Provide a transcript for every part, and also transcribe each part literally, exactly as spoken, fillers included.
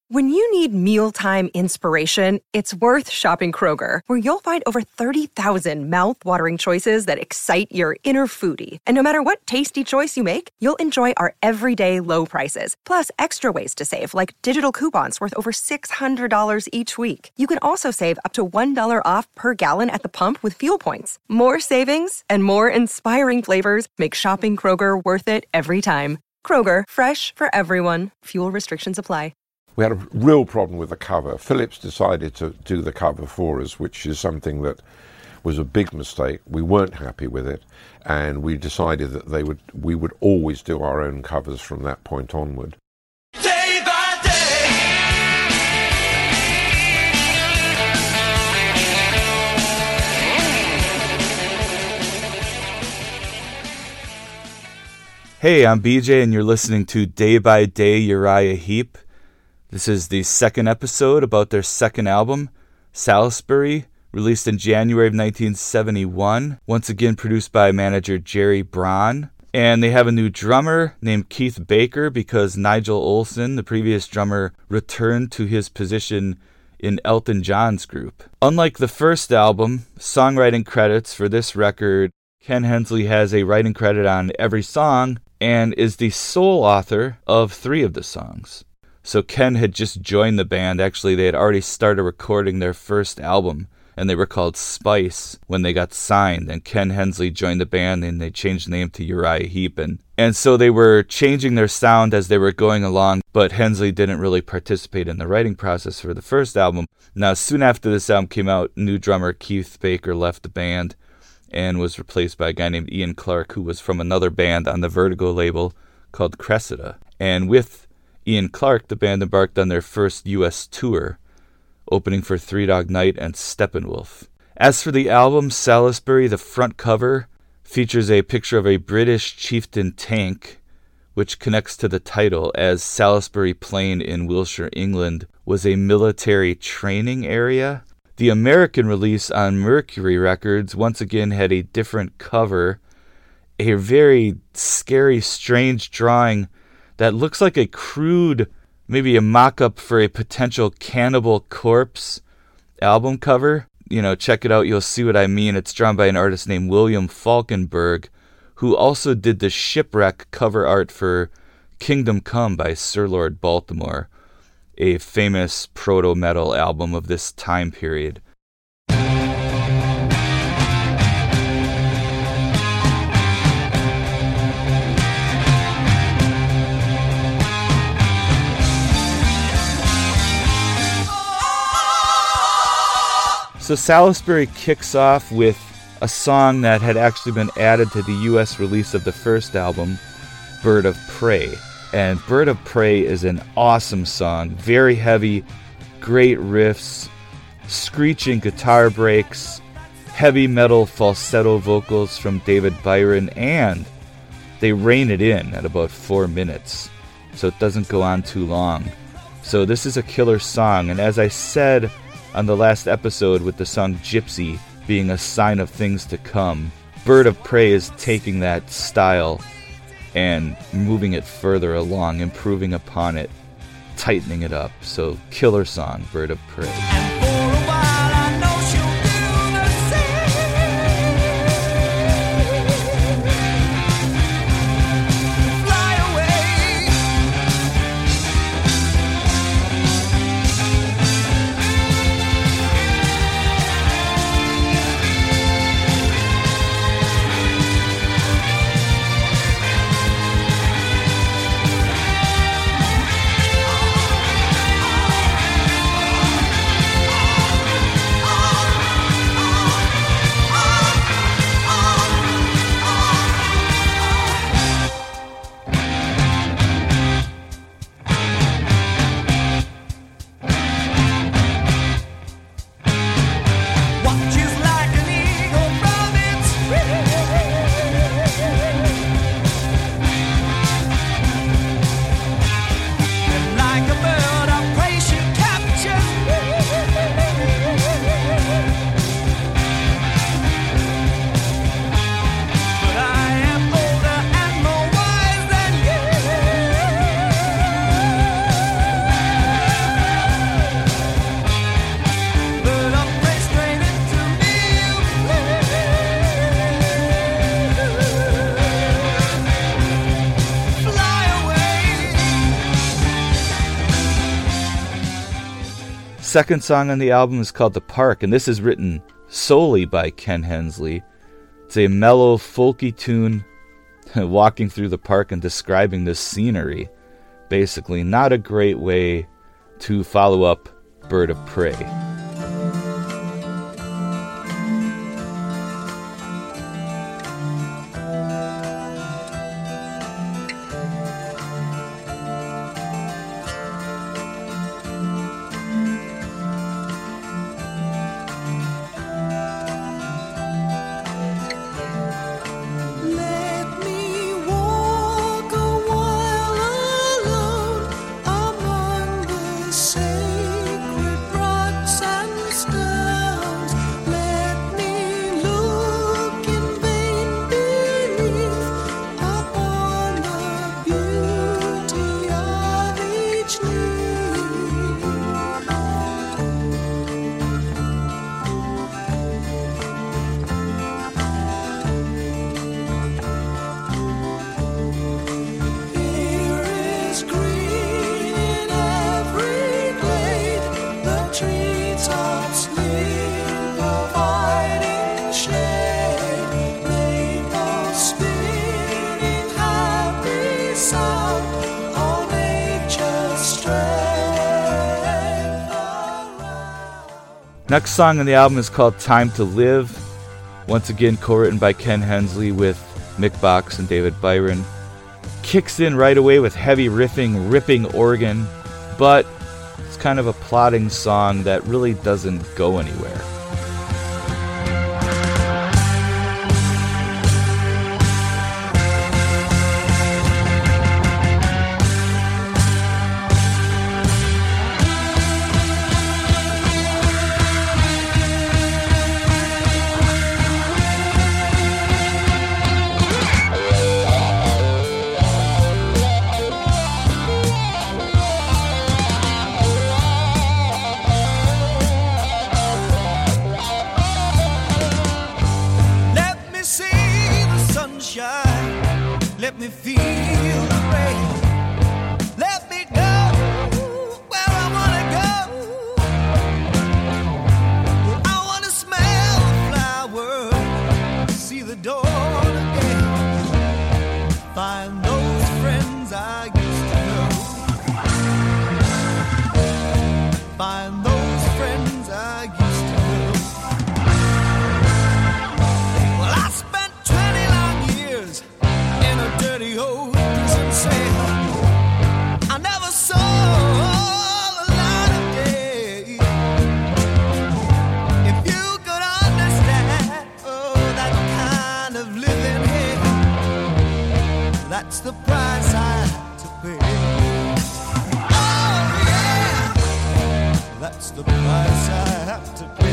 When you need mealtime inspiration, it's worth shopping Kroger, where you'll find over thirty thousand mouth-watering choices that excite your inner foodie. And no matter what tasty choice you make, you'll enjoy our everyday low prices, plus extra ways to save, like digital coupons worth over six hundred dollars each week. You can also save up to one dollar off per gallon at the pump with fuel points. More savings and more inspiring flavors make shopping Kroger worth it every time. Kroger, fresh for everyone. Fuel restrictions apply. We had a real problem with the cover. Philips decided to do the cover for us, which is something that was a big mistake. We weren't happy with it, and we decided that they would we would always do our own covers from that point onward. Day by day. Hey, I'm B J, and you're listening to Day by Day Uriah Heep. This is the second episode about their second album, Salisbury, released in January of nineteen seventy-one, once again produced by manager Jerry Braun. And they have a new drummer named Keith Baker because Nigel Olsson, the previous drummer, returned to his position in Elton John's group. Unlike the first album, songwriting credits for this record, Ken Hensley has a writing credit on every song and is the sole author of three of the songs. So Ken had just joined the band. Actually, they had already started recording their first album, and they were called Spice when they got signed. And Ken Hensley joined the band, and they changed the name to Uriah Heep. And, and so they were changing their sound as they were going along, but Hensley didn't really participate in the writing process for the first album. Now, soon after this album came out, new drummer Keith Baker left the band and was replaced by a guy named Ian Clark, who was from another band on the Vertigo label called Cressida. And with Ian Clark, the band embarked on their first U S tour, opening for Three Dog Night and Steppenwolf. As for the album, Salisbury, the front cover features a picture of a British chieftain tank, which connects to the title, as Salisbury Plain in Wiltshire, England, was a military training area. The American release on Mercury Records once again had a different cover, a very scary, strange drawing that looks like a crude, maybe a mock-up for a potential Cannibal Corpse album cover. You know, check it out, you'll see what I mean. It's drawn by an artist named William Falkenberg, who also did the Shipwreck cover art for Kingdom Come by Sir Lord Baltimore, a famous proto-metal album of this time period. So Salisbury kicks off with a song that had actually been added to the U S release of the first album, Bird of Prey. And Bird of Prey is an awesome song, very heavy, great riffs, screeching guitar breaks, heavy metal falsetto vocals from David Byron, and they rein it in at about four minutes, so it doesn't go on too long. So this is a killer song, and as I said on the last episode with the song Gypsy being a sign of things to come, Bird of Prey is taking that style and moving it further along, improving upon it, tightening it up. So killer song, Bird of Prey. Second song on the album is called The Park, and this is written solely by Ken Hensley. It's a mellow, folky tune walking through the park and describing the scenery. Basically, not a great way to follow up Bird of Prey. Next song on the album is called Time to Live. Once again co-written by Ken Hensley with Mick Box and David Byron. Kicks in right away with heavy riffing, ripping organ, but it's kind of a plodding song that really doesn't go anywhere. Let me feel the rain. Let me go where I wanna go. I wanna smell the flowers, see the dawn again. Find those friends I used to know. Find those friends I used to know. Well, I spent twenty long years in a dirty old prison cell. I never saw the light of day. If you could understand, oh, that kind of living here, that's the price I have to pay. Oh yeah, that's the price I have to pay.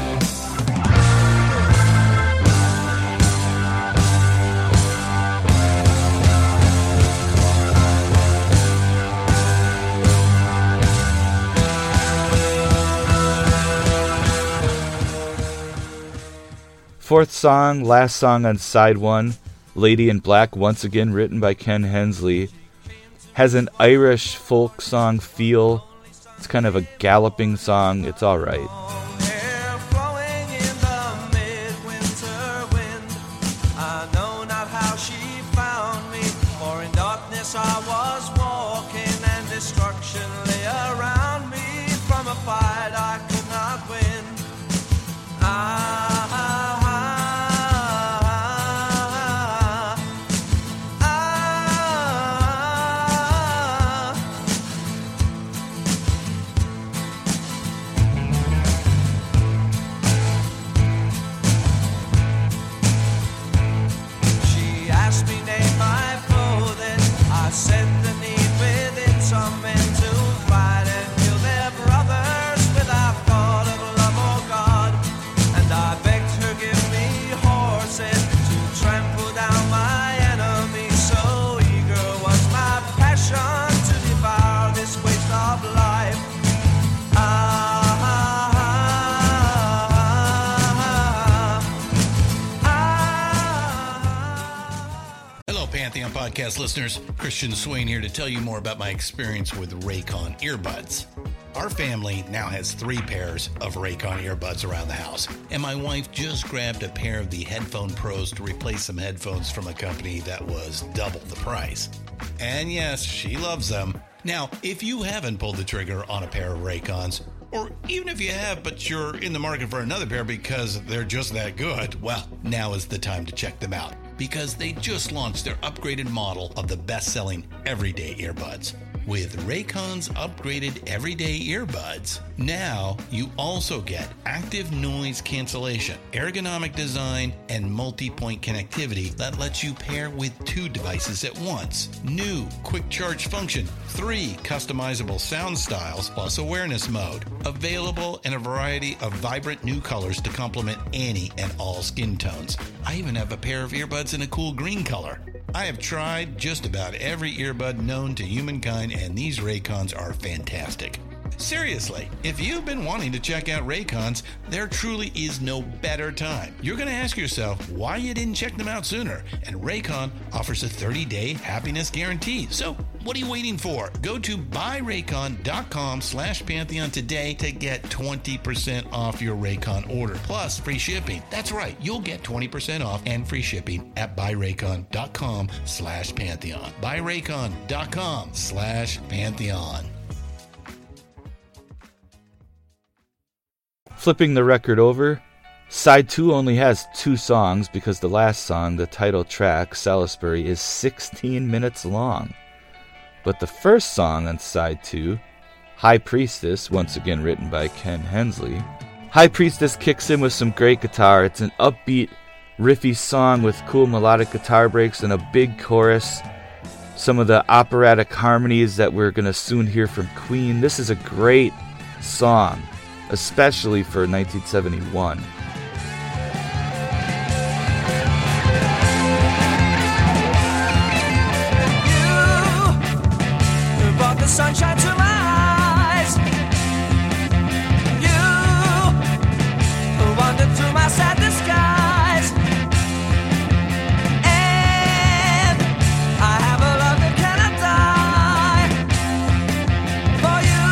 Fourth song, last song on side one, Lady in Black, once again written by Ken Hensley, has an Irish folk song feel. It's kind of a galloping song. It's all right. Hair flowing in the midwinter wind. I know not how she found me, for in darkness I was walking, and destruction lay around me. From a fight I could not win. I said the need within some men to fight and kill their brothers without thought of love or God. And I begged her give me horses to trample down my enemies. So eager was my passion to devour this waste of life. Ah, Pantheon podcast listeners, Christian Swain here to tell you more about my experience with Raycon earbuds. Our family now has three pairs of Raycon earbuds around the house, and my wife just grabbed a pair of the Headphone Pros to replace some headphones from a company that was double the price. And yes, she loves them. Now, if you haven't pulled the trigger on a pair of Raycons, or even if you have but you're in the market for another pair because they're just that good, well, now is the time to check them out, because they just launched their upgraded model of the best-selling everyday earbuds. With Raycon's upgraded everyday earbuds, now you also get active noise cancellation, ergonomic design, and multi-point connectivity that lets you pair with two devices at once. New quick charge function, three customizable sound styles, plus awareness mode. Available in a variety of vibrant new colors to complement any and all skin tones. I even have a pair of earbuds in a cool green color. I have tried just about every earbud known to humankind, and these Raycons are fantastic. Seriously, if you've been wanting to check out Raycons, there truly is no better time. You're going to ask yourself why you didn't check them out sooner, and Raycon offers a thirty-day happiness guarantee. So what are you waiting for? Go to buyraycon.com slash Pantheon today to get twenty percent off your Raycon order, plus free shipping. That's right, you'll get twenty percent off and free shipping at buyraycon.com slash Pantheon. buyraycon.com slash Pantheon. Flipping the record over, side two only has two songs because the last song, the title track, Salisbury, is sixteen minutes long. But the first song on side two, High Priestess, once again written by Ken Hensley, High Priestess kicks in with some great guitar. It's an upbeat, riffy song with cool melodic guitar breaks and a big chorus. Some of the operatic harmonies that we're going to soon hear from Queen. This is a great song, especially for nineteen seventy-one. You brought the sunshine to my eyes. You wandered through my sad disguise. And I have a love that cannot die for you.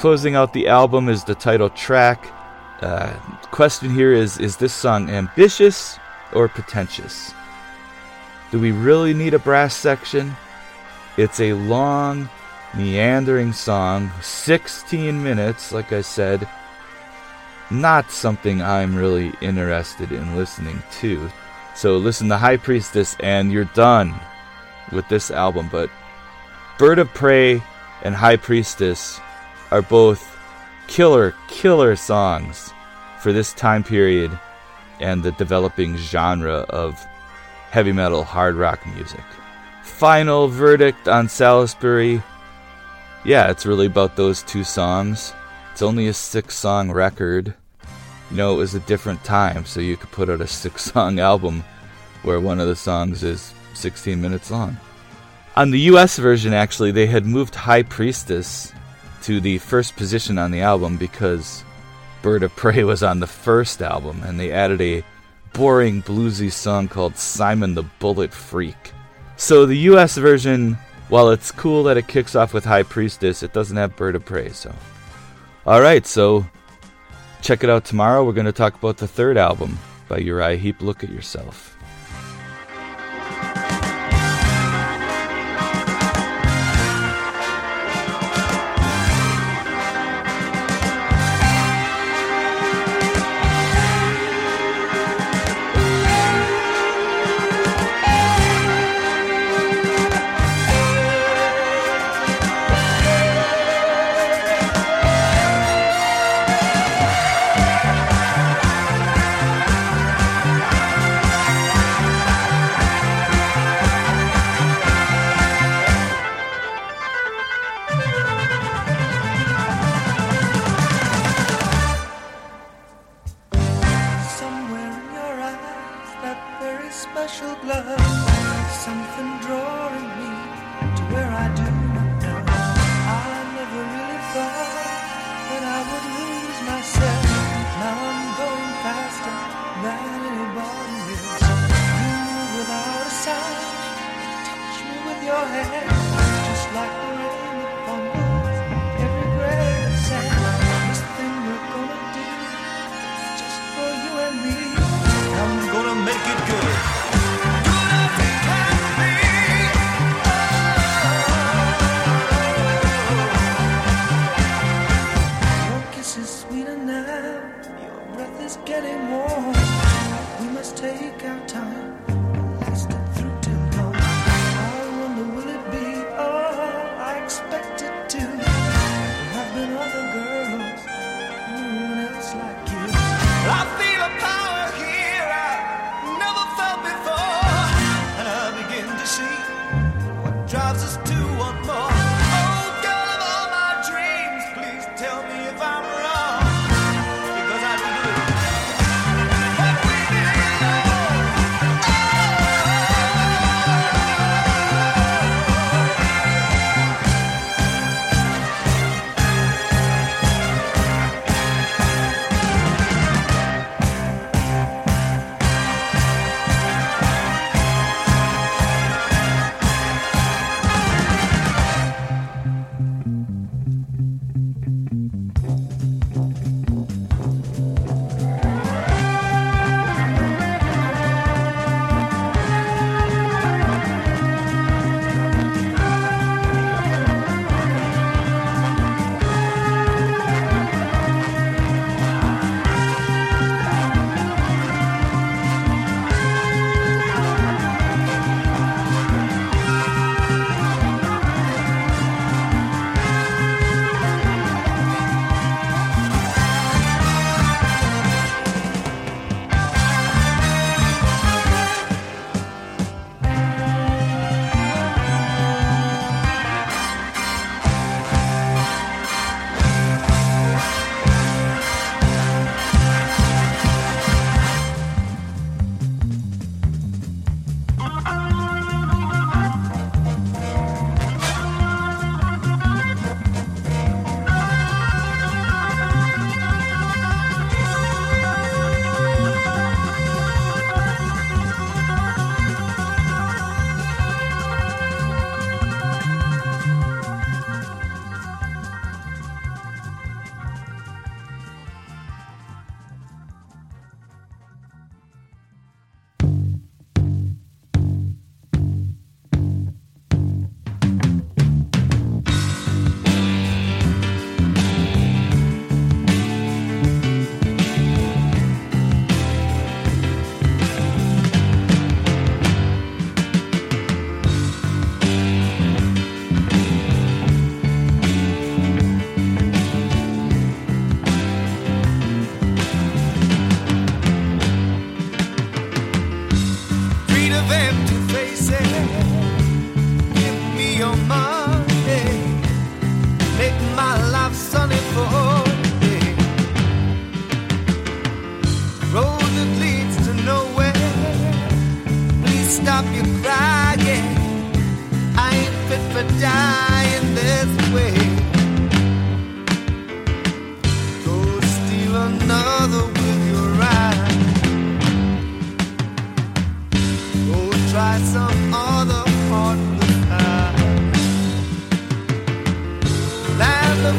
Closing out the album is the title track. Uh, question here is, is this song ambitious or pretentious? Do we really need a brass section? It's a long, meandering song, sixteen minutes, like I said. Not something I'm really interested in listening to. So listen to High Priestess and you're done with this album. But Bird of Prey and High Priestess are both killer, killer songs for this time period and the developing genre of heavy metal hard rock music. Final verdict on Salisbury. Yeah, it's really about those two songs. It's only a six-song record. You know, it was a different time, so you could put out a six-song album where one of the songs is sixteen minutes long. On the U S version, actually, they had moved High Priestess to the first position on the album because Bird of Prey was on the first album, and they added a boring bluesy song called Simon the Bullet Freak. So the U S version, while it's cool that it kicks off with High Priestess, it doesn't have Bird of Prey, so... Alright, so check it out tomorrow. We're going to talk about the third album by Uriah Heep, Look at Yourself.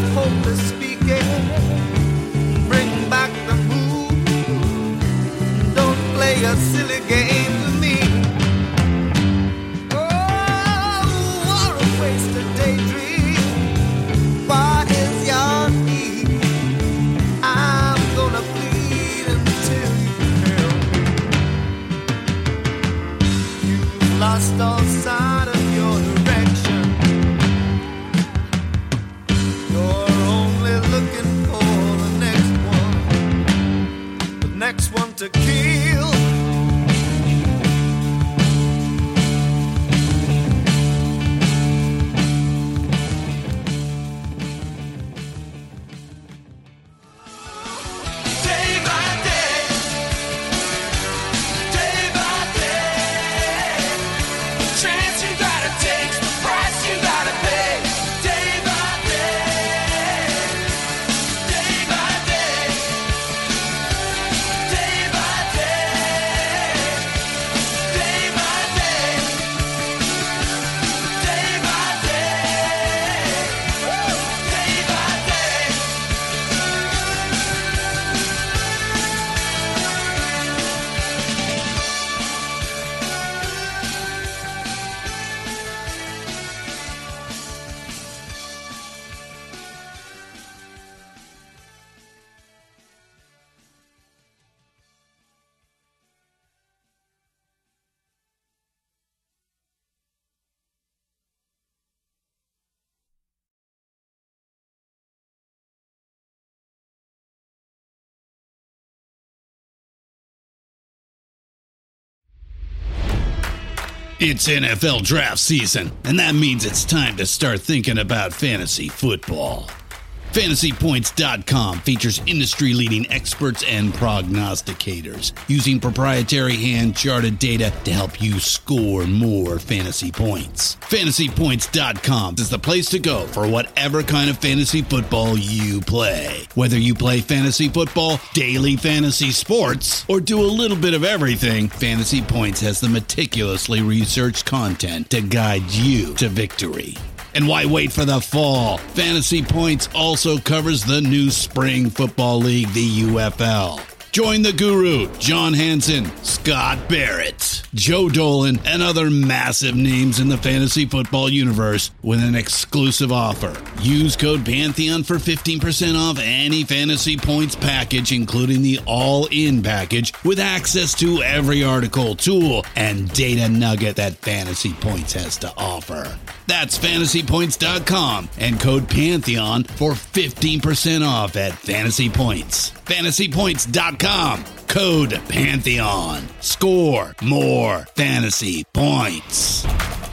hopeless speaking. Bring back the mood. Don't play a silly game with me. Oh, what a wasted daydream. Why is your need? I'm gonna plead until you help me. You've lost all sight of your direction. You're only looking for the next one, the next one to kill. Day by day, day by day, the chance you gotta take, the price you gotta pay. Day by day, day by day, day by day, day by day, day by day, day by day. It's N F L draft season, and that means it's time to start thinking about fantasy football. Fantasy Points dot com features industry-leading experts and prognosticators using proprietary hand-charted data to help you score more fantasy points. Fantasy Points dot com is the place to go for whatever kind of fantasy football you play. Whether you play fantasy football, daily fantasy sports, or do a little bit of everything, Fantasy Points has the meticulously researched content to guide you to victory. And why wait for the fall? Fantasy Points also covers the new spring football league, the U F L. Join the guru, John Hansen, Scott Barrett, Joe Dolan, and other massive names in the fantasy football universe with an exclusive offer. Use code Pantheon for fifteen percent off any Fantasy Points package, including the all-in package, with access to every article, tool, and data nugget that Fantasy Points has to offer. That's Fantasy Points dot com and code Pantheon for fifteen percent off at Fantasy Points. Fantasy Points dot com, code Pantheon. Score more fantasy points.